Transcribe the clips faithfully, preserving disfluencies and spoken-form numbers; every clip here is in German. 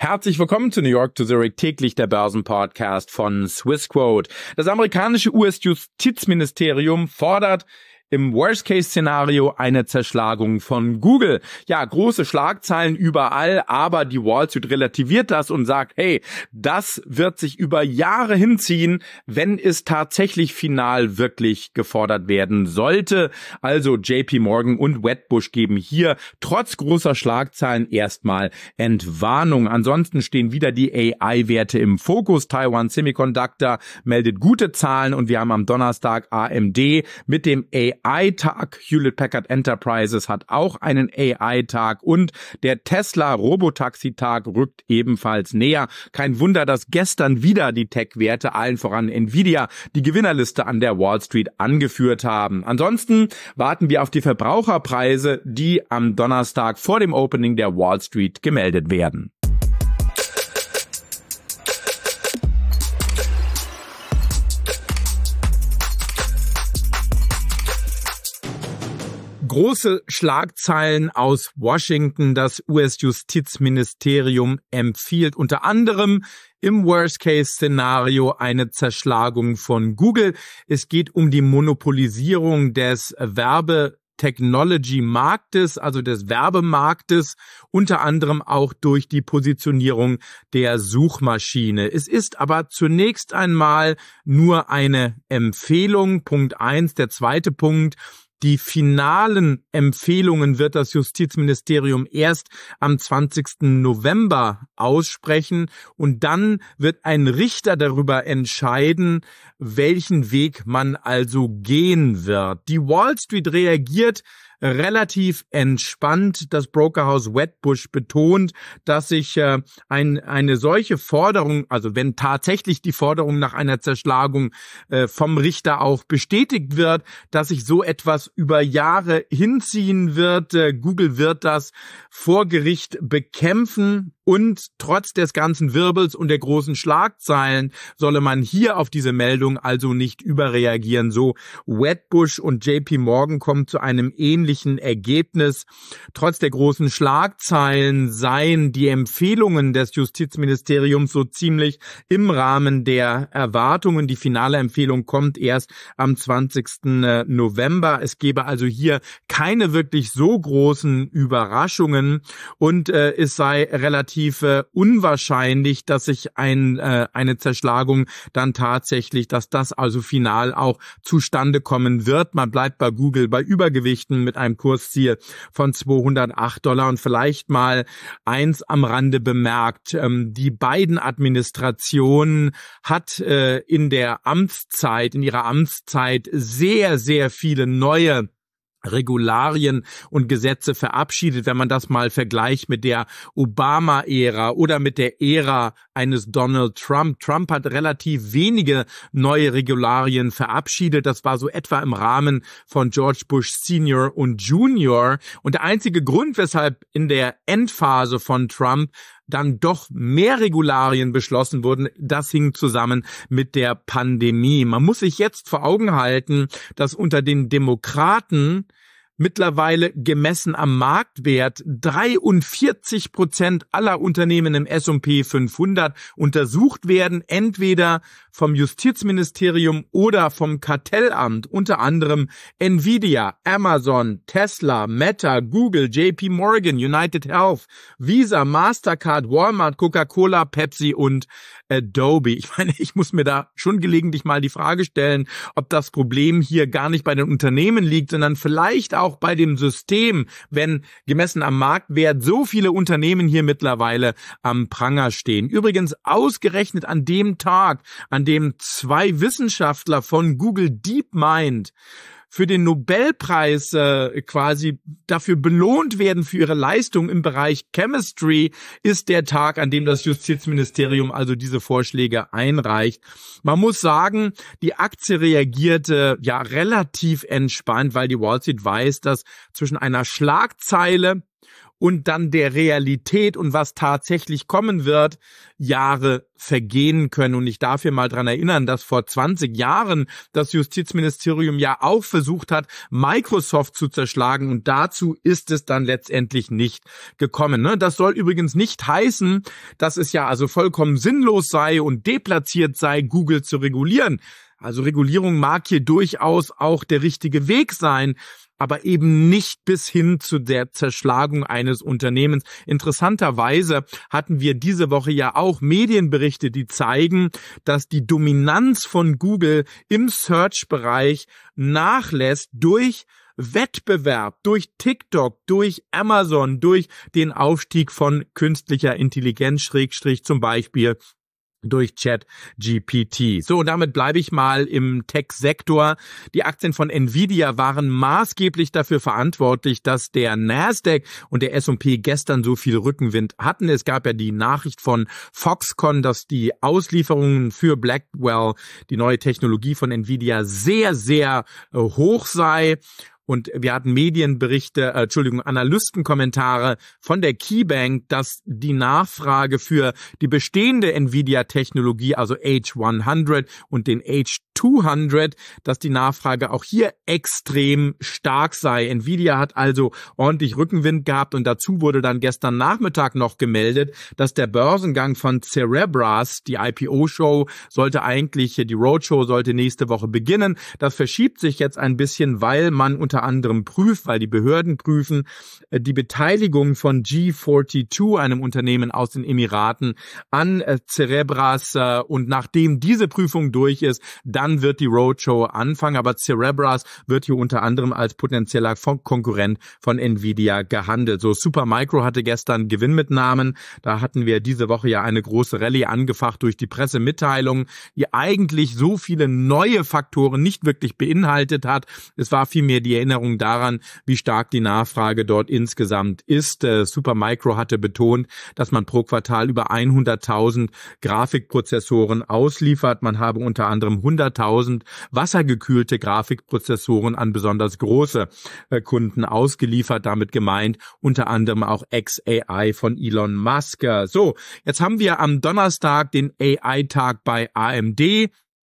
Herzlich willkommen zu New York to Zurich, täglich der Börsenpodcast von Swissquote. Das amerikanische U S-Justizministerium fordert im Worst-Case-Szenario eine Zerschlagung von Google. Ja, große Schlagzeilen überall, aber die Wall Street relativiert das und sagt, hey, das wird sich über Jahre hinziehen, wenn es tatsächlich final wirklich gefordert werden sollte. Also J P Morgan und Wedbush geben hier trotz großer Schlagzeilen erstmal Entwarnung. Ansonsten stehen wieder die A I-Werte im Fokus. Taiwan Semiconductor meldet gute Zahlen und wir haben am Donnerstag A M D mit dem A I-Tag. Hewlett-Packard Enterprises hat auch einen A I-Tag und der Tesla-Robotaxi-Tag rückt ebenfalls näher. Kein Wunder, dass gestern wieder die Tech-Werte, allen voran Nvidia, die Gewinnerliste an der Wall Street angeführt haben. Ansonsten warten wir auf die Verbraucherpreise, die am Donnerstag vor dem Opening der Wall Street gemeldet werden. Große Schlagzeilen aus Washington. Das U S-Justizministerium empfiehlt unter anderem im Worst-Case-Szenario eine Zerschlagung von Google. Es geht um die Monopolisierung des Werbe Technology-Marktes, also des Werbemarktes, unter anderem auch durch die Positionierung der Suchmaschine. Es ist aber zunächst einmal nur eine Empfehlung. Punkt eins. Der zweite Punkt: Die finalen Empfehlungen wird das Justizministerium erst am zwanzigsten November aussprechen und dann wird ein Richter darüber entscheiden, welchen Weg man also gehen wird. Die Wall Street reagiert relativ entspannt. Das Brokerhaus Wedbush betont, dass sich äh, ein, eine solche Forderung, also wenn tatsächlich die Forderung nach einer Zerschlagung äh, vom Richter auch bestätigt wird, dass sich so etwas über Jahre hinziehen wird. Äh, Google wird das vor Gericht bekämpfen. Und trotz des ganzen Wirbels und der großen Schlagzeilen solle man hier auf diese Meldung also nicht überreagieren. So Wedbush und J P Morgan kommen zu einem ähnlichen Ergebnis. Trotz der großen Schlagzeilen seien die Empfehlungen des Justizministeriums so ziemlich im Rahmen der Erwartungen. Die finale Empfehlung kommt erst am zwanzigsten November. Es gebe also hier keine wirklich so großen Überraschungen und äh, es sei relativ unwahrscheinlich, dass sich ein, äh, eine Zerschlagung dann tatsächlich, dass das also final auch zustande kommen wird. Man bleibt bei Google bei Übergewichten mit einem Kursziel von zweihundertacht Dollar und vielleicht mal eins am Rande bemerkt. Ähm, die Biden Administration hat äh, in der Amtszeit, in ihrer Amtszeit sehr, sehr viele neue Regularien und Gesetze verabschiedet, wenn man das mal vergleicht mit der Obama-Ära oder mit der Ära eines Donald Trump. Trump hat relativ wenige neue Regularien verabschiedet. Das war so etwa im Rahmen von George Bush Senior und Junior. Und der einzige Grund, weshalb in der Endphase von Trump dann doch mehr Regularien beschlossen wurden, das hing zusammen mit der Pandemie. Man muss sich jetzt vor Augen halten, dass unter den Demokraten mittlerweile gemessen am Marktwert dreiundvierzig Prozent aller Unternehmen im S und P fünfhundert untersucht werden, entweder vom Justizministerium oder vom Kartellamt, unter anderem Nvidia, Amazon, Tesla, Meta, Google, J P Morgan, United Health, Visa, Mastercard, Walmart, Coca-Cola, Pepsi und Adobe. Ich meine, ich muss mir da schon gelegentlich mal die Frage stellen, ob das Problem hier gar nicht bei den Unternehmen liegt, sondern vielleicht auch auch bei dem System, wenn gemessen am Marktwert so viele Unternehmen hier mittlerweile am Pranger stehen. Übrigens ausgerechnet an dem Tag, an dem zwei Wissenschaftler von Google DeepMind für den Nobelpreis äh, quasi dafür belohnt werden für ihre Leistung im Bereich Chemistry, ist der Tag, an dem das Justizministerium also diese Vorschläge einreicht. Man muss sagen, die Aktie reagierte ja relativ entspannt, weil die Wall Street weiß, dass zwischen einer Schlagzeile und dann der Realität und was tatsächlich kommen wird, Jahre vergehen können. Und ich darf hier mal dran erinnern, dass vor zwanzig Jahren das Justizministerium ja auch versucht hat, Microsoft zu zerschlagen, und dazu ist es dann letztendlich nicht gekommen. Das soll übrigens nicht heißen, dass es ja also vollkommen sinnlos sei und deplatziert sei, Google zu regulieren. Also Regulierung mag hier durchaus auch der richtige Weg sein, aber eben nicht bis hin zu der Zerschlagung eines Unternehmens. Interessanterweise hatten wir diese Woche ja auch Medienberichte, die zeigen, dass die Dominanz von Google im Search-Bereich nachlässt durch Wettbewerb, durch TikTok, durch Amazon, durch den Aufstieg von künstlicher Intelligenz, Schrägstrich zum Beispiel durch ChatGPT. So, damit bleibe ich mal im Tech-Sektor. Die Aktien von Nvidia waren maßgeblich dafür verantwortlich, dass der Nasdaq und der S und P gestern so viel Rückenwind hatten. Es gab ja die Nachricht von Foxconn, dass die Auslieferungen für Blackwell, die neue Technologie von Nvidia, sehr, sehr äh, hoch sei. Und wir hatten Medienberichte, äh, Entschuldigung, Analystenkommentare von der KeyBank, dass die Nachfrage für die bestehende Nvidia-Technologie, also H hundert und den H zweihundert, dass die Nachfrage auch hier extrem stark sei. Nvidia hat also ordentlich Rückenwind gehabt, und dazu wurde dann gestern Nachmittag noch gemeldet, dass der Börsengang von Cerebras, die I P O-Show, sollte eigentlich, die Roadshow sollte nächste Woche beginnen. Das verschiebt sich jetzt ein bisschen, weil man unter unter anderem prüft, weil die Behörden prüfen, die Beteiligung von G zweiundvierzig, einem Unternehmen aus den Emiraten, an Cerebras, und nachdem diese Prüfung durch ist, dann wird die Roadshow anfangen, aber Cerebras wird hier unter anderem als potenzieller Konkurrent von Nvidia gehandelt. So, Supermicro hatte gestern Gewinnmitnahmen, da hatten wir diese Woche ja eine große Rallye angefacht durch die Pressemitteilung, die eigentlich so viele neue Faktoren nicht wirklich beinhaltet hat. Es war vielmehr die Erinnerung daran, wie stark die Nachfrage dort insgesamt ist. Äh, Supermicro hatte betont, dass man pro Quartal über hunderttausend Grafikprozessoren ausliefert. Man habe unter anderem hunderttausend wassergekühlte Grafikprozessoren an besonders große äh, Kunden ausgeliefert. Damit gemeint unter anderem auch X A I von Elon Musk. So, jetzt haben wir am Donnerstag den A I-Tag bei A M D.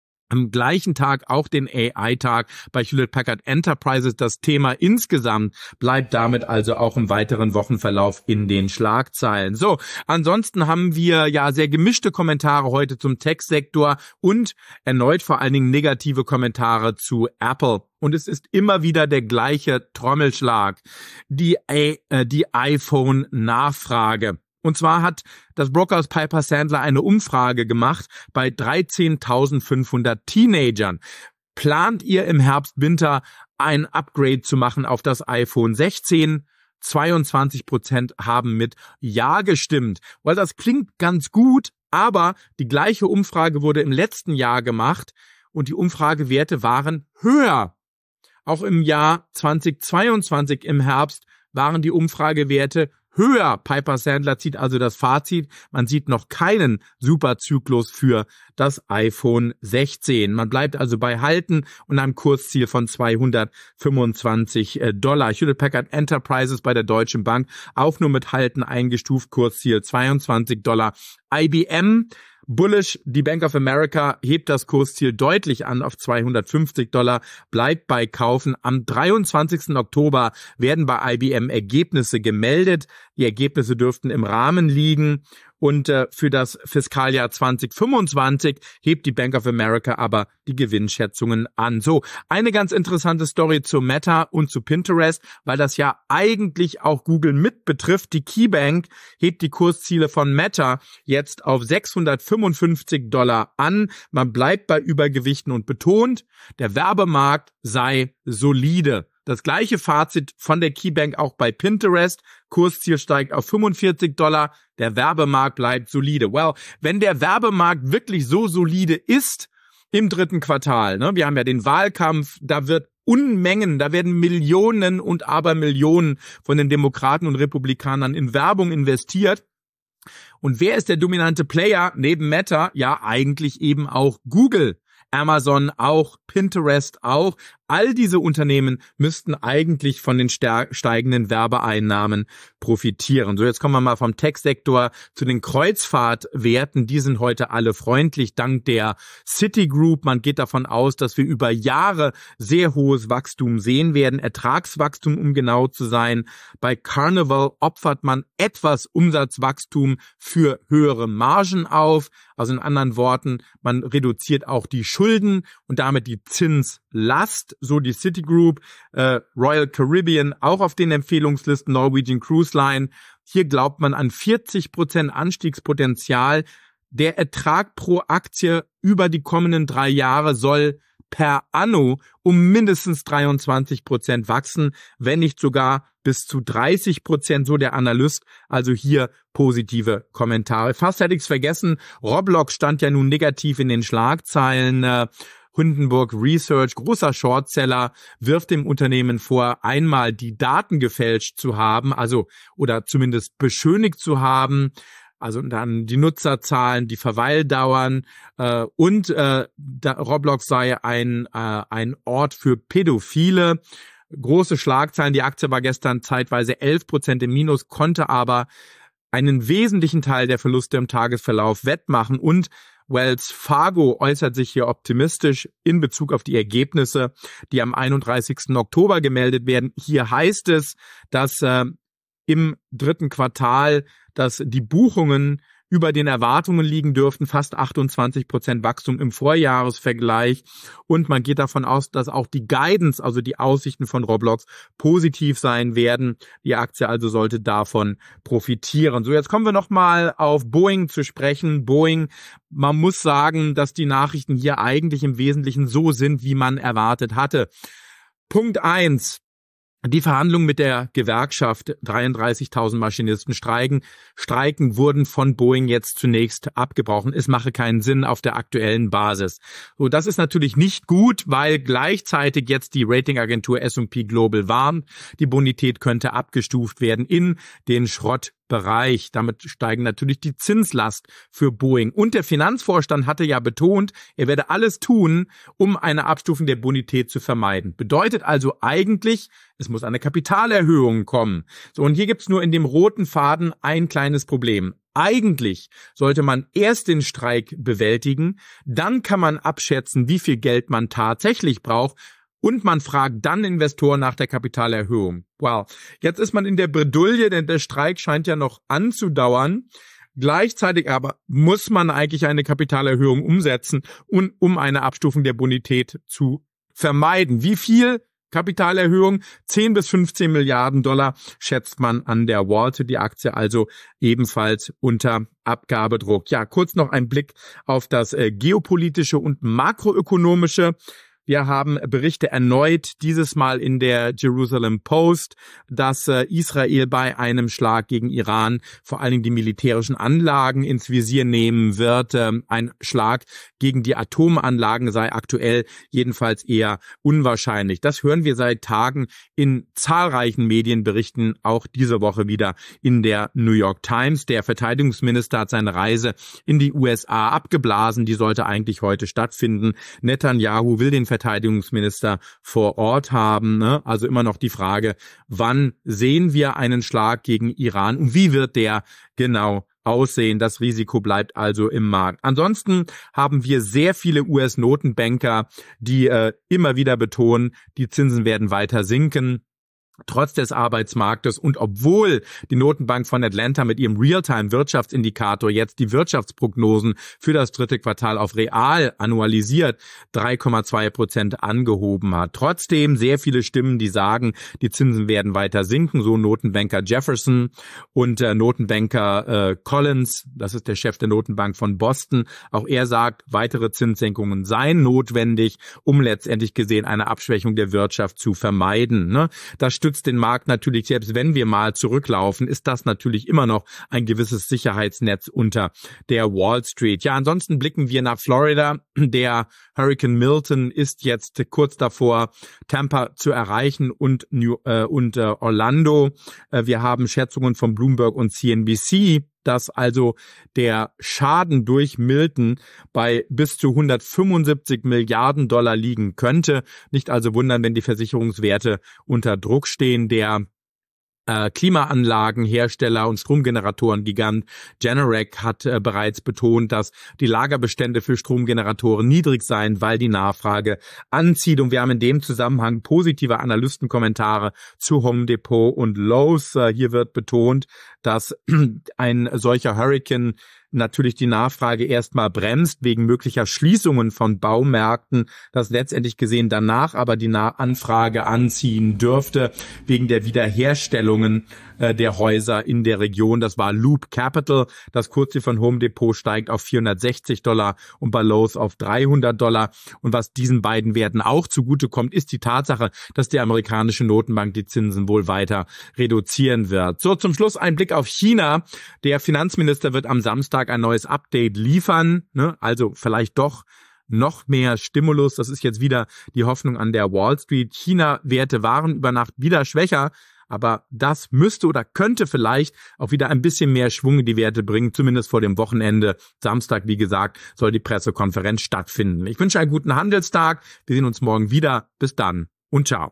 Am gleichen Tag auch den A I-Tag bei Hewlett Packard Enterprises. Das Thema insgesamt bleibt damit also auch im weiteren Wochenverlauf in den Schlagzeilen. So, ansonsten haben wir ja sehr gemischte Kommentare heute zum Tech-Sektor und erneut vor allen Dingen negative Kommentare zu Apple. Und es ist immer wieder der gleiche Trommelschlag, die, äh, die iPhone-Nachfrage. Und zwar hat das Brokers Piper Sandler eine Umfrage gemacht bei dreizehntausendfünfhundert Teenagern. Plant ihr im Herbst, Winter ein Upgrade zu machen auf das iPhone sechzehn? zweiundzwanzig Prozent haben mit Ja gestimmt. Weil das klingt ganz gut, aber die gleiche Umfrage wurde im letzten Jahr gemacht und die Umfragewerte waren höher. Auch im Jahr zweitausendzweiundzwanzig im Herbst waren die Umfragewerte höher. Piper Sandler zieht also das Fazit, man sieht noch keinen Superzyklus für das iPhone sechzehn. Man bleibt also bei Halten und einem Kursziel von zweihundertfünfundzwanzig Dollar. Hewlett Packard Enterprises bei der Deutschen Bank auch nur mit Halten eingestuft, Kursziel zweiundzwanzig Dollar. I B M bullish, die Bank of America hebt das Kursziel deutlich an auf zweihundertfünfzig Dollar, bleibt bei Kaufen. Am dreiundzwanzigsten Oktober werden bei I B M Ergebnisse gemeldet. Die Ergebnisse dürften im Rahmen liegen. Und äh, für das Fiskaljahr zweitausendfünfundzwanzig hebt die Bank of America aber die Gewinnschätzungen an. So, eine ganz interessante Story zu Meta und zu Pinterest, weil das ja eigentlich auch Google mit betrifft. Die KeyBank hebt die Kursziele von Meta jetzt auf sechshundertfünfundfünfzig Dollar an. Man bleibt bei Übergewichten und betont, der Werbemarkt sei solide. Das gleiche Fazit von der KeyBank auch bei Pinterest. Kursziel steigt auf fünfundvierzig Dollar. Der Werbemarkt bleibt solide. Well, wenn der Werbemarkt wirklich so solide ist im dritten Quartal, ne, wir haben ja den Wahlkampf, da wird Unmengen, da werden Millionen und Abermillionen von den Demokraten und Republikanern in Werbung investiert. Und wer ist der dominante Player neben Meta? Ja, eigentlich eben auch Google. Amazon auch, Pinterest auch, All diese Unternehmen müssten eigentlich von den steigenden Werbeeinnahmen profitieren. So, jetzt kommen wir mal vom Tech-Sektor zu den Kreuzfahrtwerten. Die sind heute alle freundlich dank der Citigroup. Man geht davon aus, dass wir über Jahre sehr hohes Wachstum sehen werden. Ertragswachstum, um genau zu sein. Bei Carnival opfert man etwas Umsatzwachstum für höhere Margen auf. Also in anderen Worten, man reduziert auch die Schulden und damit die Zinslast. So die Citigroup, äh, Royal Caribbean auch auf den Empfehlungslisten, Norwegian Cruise Line. Hier glaubt man an vierzig Prozent Anstiegspotenzial. Der Ertrag pro Aktie über die kommenden drei Jahre soll per anno um mindestens dreiundzwanzig Prozent wachsen, wenn nicht sogar bis zu dreißig Prozent, so der Analyst. Also hier positive Kommentare. Fast hätte ich es vergessen, Roblox stand ja nun negativ in den Schlagzeilen. Äh, Hindenburg Research, großer Shortseller, wirft dem Unternehmen vor, einmal die Daten gefälscht zu haben, also oder zumindest beschönigt zu haben. Also dann die Nutzerzahlen, die Verweildauern äh, und äh, da, Roblox sei ein äh, ein Ort für Pädophile. Große Schlagzeilen. Die Aktie war gestern zeitweise elf Prozent im Minus, konnte aber einen wesentlichen Teil der Verluste im Tagesverlauf wettmachen. Und Wells Fargo äußert sich hier optimistisch in Bezug auf die Ergebnisse, die am einunddreißigsten Oktober gemeldet werden. Hier heißt es, dass äh, im dritten Quartal, dass die Buchungen über den Erwartungen liegen dürften, fast achtundzwanzig Prozent Wachstum im Vorjahresvergleich. Und man geht davon aus, dass auch die Guidance, also die Aussichten von Roblox, positiv sein werden. Die Aktie also sollte davon profitieren. So, jetzt kommen wir nochmal auf Boeing zu sprechen. Boeing, man muss sagen, dass die Nachrichten hier eigentlich im Wesentlichen so sind, wie man erwartet hatte. Punkt eins. Die Verhandlungen mit der Gewerkschaft, dreiunddreißigtausend Maschinisten streiken, streiken wurden von Boeing jetzt zunächst abgebrochen. Es mache keinen Sinn auf der aktuellen Basis. So, das ist natürlich nicht gut, weil gleichzeitig jetzt die Ratingagentur S und P Global warnt, die Bonität könnte abgestuft werden in den Schrott. Bereich. Damit steigen natürlich die Zinslast für Boeing. Und der Finanzvorstand hatte ja betont, er werde alles tun, um eine Abstufung der Bonität zu vermeiden. Bedeutet also eigentlich, es muss eine Kapitalerhöhung kommen. So, und hier gibt's nur in dem roten Faden ein kleines Problem. Eigentlich sollte man erst den Streik bewältigen, dann kann man abschätzen, wie viel Geld man tatsächlich braucht. Und man fragt dann Investoren nach der Kapitalerhöhung. Wow, jetzt ist man in der Bredouille, denn der Streik scheint ja noch anzudauern. Gleichzeitig aber muss man eigentlich eine Kapitalerhöhung umsetzen, um eine Abstufung der Bonität zu vermeiden. Wie viel Kapitalerhöhung? zehn bis fünfzehn Milliarden Dollar schätzt man an der Wall Street, die Aktie also ebenfalls unter Abgabedruck. Ja, kurz noch ein Blick auf das äh, geopolitische und makroökonomische. Wir haben Berichte erneut, dieses Mal in der Jerusalem Post, dass äh, Israel bei einem Schlag gegen Iran vor allen Dingen die militärischen Anlagen ins Visier nehmen wird. Ähm, ein Schlag gegen die Atomanlagen sei aktuell jedenfalls eher unwahrscheinlich. Das hören wir seit Tagen in zahlreichen Medienberichten, auch diese Woche wieder in der New York Times. Der Verteidigungsminister hat seine Reise in die U S A abgeblasen. Die sollte eigentlich heute stattfinden. Netanyahu will den Verteidigungsminister vor Ort haben. Ne? Also immer noch die Frage, wann sehen wir einen Schlag gegen Iran und wie wird der genau aussehen? Das Risiko bleibt also im Markt. Ansonsten haben wir sehr viele U S-Notenbanker, die äh, immer wieder betonen, die Zinsen werden weiter sinken. Trotz des Arbeitsmarktes und obwohl die Notenbank von Atlanta mit ihrem Realtime-Wirtschaftsindikator jetzt die Wirtschaftsprognosen für das dritte Quartal auf real annualisiert drei Komma zwei Prozent angehoben hat. Trotzdem sehr viele Stimmen, die sagen, die Zinsen werden weiter sinken, so Notenbanker Jefferson und äh, Notenbanker äh, Collins, das ist der Chef der Notenbank von Boston. Auch er sagt, weitere Zinssenkungen seien notwendig, um letztendlich gesehen eine Abschwächung der Wirtschaft zu vermeiden. Ne? Das stützt den Markt natürlich, selbst wenn wir mal zurücklaufen, ist das natürlich immer noch ein gewisses Sicherheitsnetz unter der Wall Street. Ja, ansonsten blicken wir nach Florida. Der Hurricane Milton ist jetzt kurz davor, Tampa zu erreichen und, New, äh, und äh, Orlando. Äh, wir haben Schätzungen von Bloomberg und C N B C. dass also der Schaden durch Milton bei bis zu hundertfünfundsiebzig Milliarden Dollar liegen könnte. Nicht also wundern, wenn die Versicherungswerte unter Druck stehen. Der äh, Klimaanlagenhersteller und Stromgeneratoren-Gigant Generac hat äh, bereits betont, dass die Lagerbestände für Stromgeneratoren niedrig seien, weil die Nachfrage anzieht. Und wir haben in dem Zusammenhang positive Analystenkommentare zu Home Depot und Lowe's. Äh, hier wird betont, dass ein solcher Hurricane natürlich die Nachfrage erstmal bremst wegen möglicher Schließungen von Baumärkten, das letztendlich gesehen danach aber die Anfrage anziehen dürfte wegen der Wiederherstellungen äh, der Häuser in der Region. Das war Loop Capital. Das Kursziel von Home Depot steigt auf vierhundertsechzig Dollar und bei Lowe's auf dreihundert Dollar. Und was diesen beiden Werten auch zugutekommt, ist die Tatsache, dass die amerikanische Notenbank die Zinsen wohl weiter reduzieren wird. So, zum Schluss ein Blick auf China. Der Finanzminister wird am Samstag ein neues Update liefern, ne? Also vielleicht doch noch mehr Stimulus. Das ist jetzt wieder die Hoffnung an der Wall Street. China-Werte waren über Nacht wieder schwächer, aber das müsste oder könnte vielleicht auch wieder ein bisschen mehr Schwung in die Werte bringen, zumindest vor dem Wochenende. Samstag, wie gesagt, soll die Pressekonferenz stattfinden. Ich wünsche einen guten Handelstag. Wir sehen uns morgen wieder. Bis dann und ciao.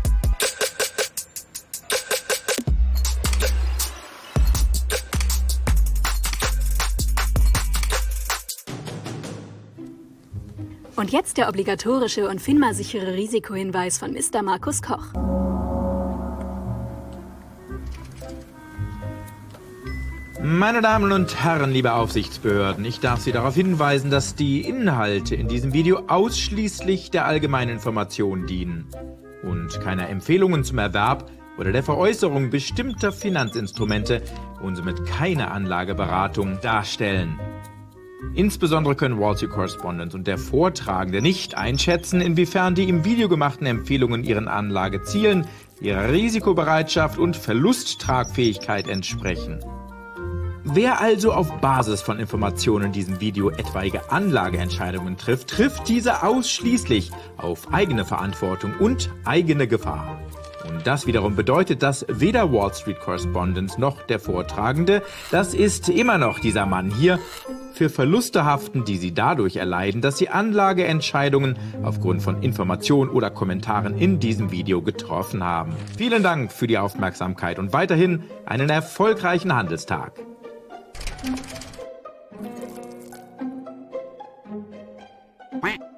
Und jetzt der obligatorische und FINMA-sichere Risikohinweis von Mister Markus Koch. Meine Damen und Herren, liebe Aufsichtsbehörden, ich darf Sie darauf hinweisen, dass die Inhalte in diesem Video ausschließlich der allgemeinen Information dienen und keine Empfehlungen zum Erwerb oder der Veräußerung bestimmter Finanzinstrumente und somit keine Anlageberatung darstellen. Insbesondere können Wall Street Correspondent und der Vortragende nicht einschätzen, inwiefern die im Video gemachten Empfehlungen ihren Anlagezielen, ihrer Risikobereitschaft und Verlusttragfähigkeit entsprechen. Wer also auf Basis von Informationen in diesem Video etwaige Anlageentscheidungen trifft, trifft diese ausschließlich auf eigene Verantwortung und eigene Gefahr. Und das wiederum bedeutet, dass weder Wall Street Correspondent noch der Vortragende, das ist immer noch dieser Mann hier, für Verluste haften, die sie dadurch erleiden, dass sie Anlageentscheidungen aufgrund von Informationen oder Kommentaren in diesem Video getroffen haben. Vielen Dank für die Aufmerksamkeit und weiterhin einen erfolgreichen Handelstag. Quack.